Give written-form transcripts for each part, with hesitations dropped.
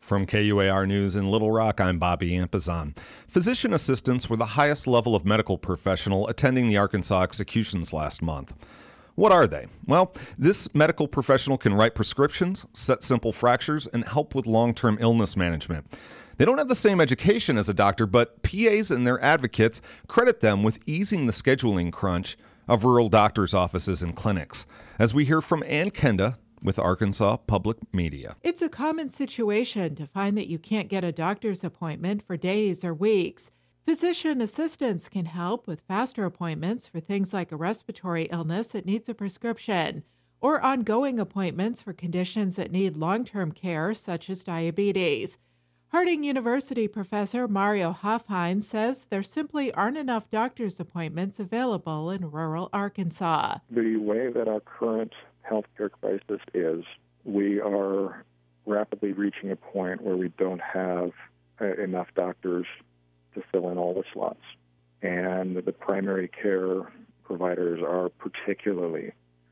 From KUAR News in Little Rock, I'm Bobby Ampazan. Physician assistants were the highest level of medical professional attending the Arkansas executions last month. What are they? Well, this medical professional can write prescriptions, set simple fractures, and help with long-term illness management. They don't have the same education as a doctor, but PAs and their advocates credit them with easing the scheduling crunch of rural doctors' offices and clinics. As we hear from Ann Kenda with Arkansas Public Media. It's a common situation to find that you can't get a doctor's appointment for days or weeks. Physician assistants can help with faster appointments for things like a respiratory illness that needs a prescription, or ongoing appointments for conditions that need long-term care, such as diabetes. Harding University professor Mario Hoffheim says there simply aren't enough doctor's appointments available in rural Arkansas. The way that our current healthcare crisis is, we are rapidly reaching a point where we don't have enough doctors to fill in all the slots. And the primary care providers are particularly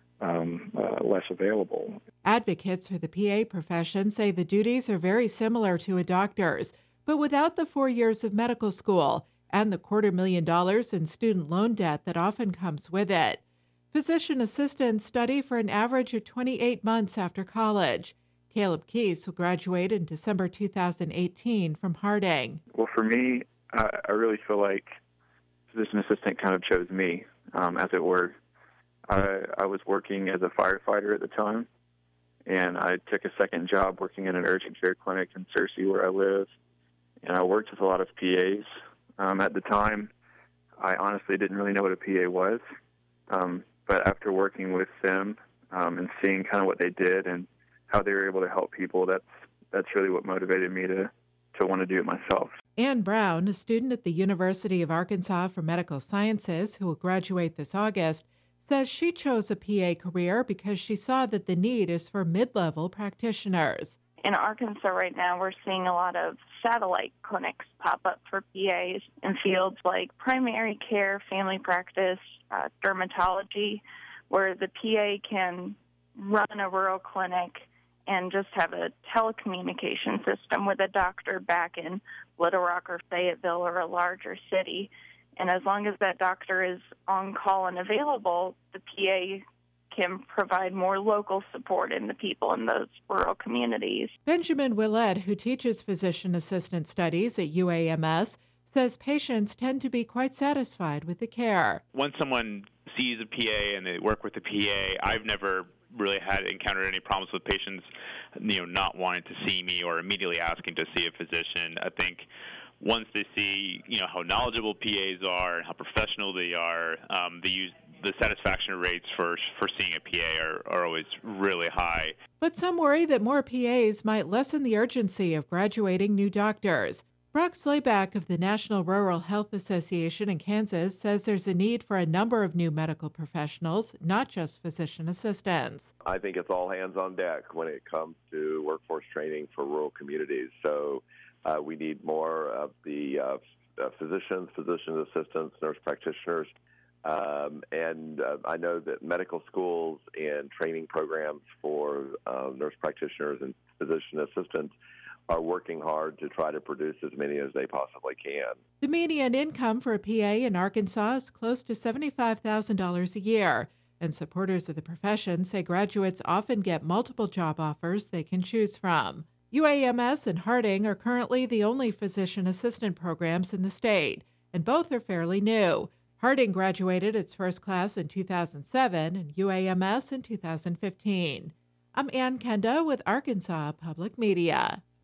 less available. Advocates for the PA profession say the duties are very similar to a doctor's, but without the 4 years of medical school and the $250,000 in student loan debt that often comes with it. Physician assistants study for an average of 28 months after college. Caleb Keese will graduate in December 2018 from Harding. Well, for me, I really feel like physician assistant kind of chose me, as it were. I was working as a firefighter at the time, and I took a second job working in an urgent care clinic in Searcy, where I live. And I worked with a lot of PAs. At the time, I honestly didn't really know what a PA was. But after working with them and seeing kind of what they did and how they were able to help people, that's really what motivated me to want to do it myself. Ann Brown, a student at the University of Arkansas for Medical Sciences who will graduate this August, says she chose a PA career because she saw that the need is for mid-level practitioners. In Arkansas right now, we're seeing a lot of satellite clinics pop up for PAs in fields like primary care, family practice, dermatology, where the PA can run a rural clinic and just have a telecommunication system with a doctor back in Little Rock or Fayetteville or a larger city. And as long as that doctor is on call and available, the PA can provide more local support in the people in those rural communities. Benjamin Willett, who teaches physician assistant studies at UAMS, says patients tend to be quite satisfied with the care. When someone sees a PA and they work with the PA, I've never really encountered any problems with patients, not wanting to see me or immediately asking to see a physician. I think once they see, how knowledgeable PAs are and how professional they are, the satisfaction rates for seeing a PA are always really high. But some worry that more PAs might lessen the urgency of graduating new doctors. Brock Slayback of the National Rural Health Association in Kansas says there's a need for a number of new medical professionals, not just physician assistants. I think it's all hands on deck when it comes to workforce training for rural communities. So we need more of the physicians, physician assistants, nurse practitioners. And I know that medical schools and training programs for nurse practitioners and physician assistants are working hard to try to produce as many as they possibly can. The median income for a PA in Arkansas is close to $75,000 a year, and supporters of the profession say graduates often get multiple job offers they can choose from. UAMS and Harding are currently the only physician assistant programs in the state, and both are fairly new. Harding graduated its first class in 2007 and UAMS in 2015. I'm Ann Kenda with Arkansas Public Media.